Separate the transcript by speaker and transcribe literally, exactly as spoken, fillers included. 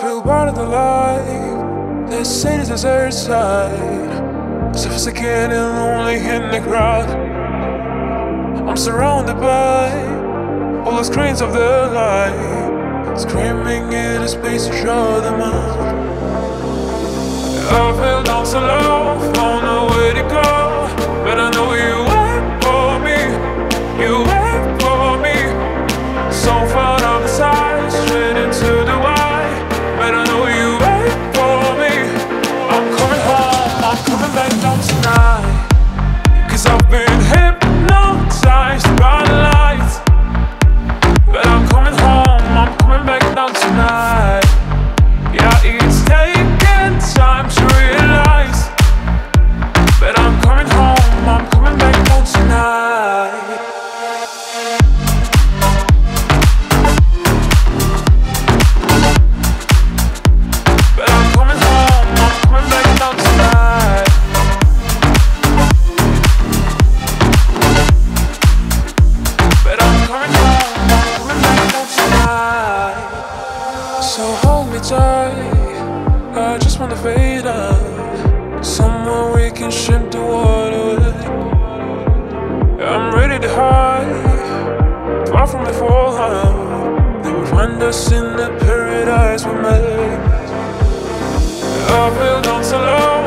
Speaker 1: feel part of the life. They say this desert side, sophisticated and lonely in the crowd. I'm surrounded by all the screens of the light, screaming in a space to show them out. I feel down so low, found no way to go, but I know you wait for me, you wait for me. So far on the side, straight into the white, but I know you wait for me. I'm coming home, I'm coming back down tonight, 'cause I've been hypnotized by the lights. But I'm coming home, I'm coming back down tonight. Yeah, it's taking time to realize, but I'm coming home, I'm coming back down tonight. But I'm coming home, I'm coming back down tonight. But I'm coming home, I'm coming back down tonight. So hold me tight, I just wanna fade out, somewhere we can ship the water with. I'm ready to hide, far from the fallout. They would find us in the paradise we made. I feel down so low,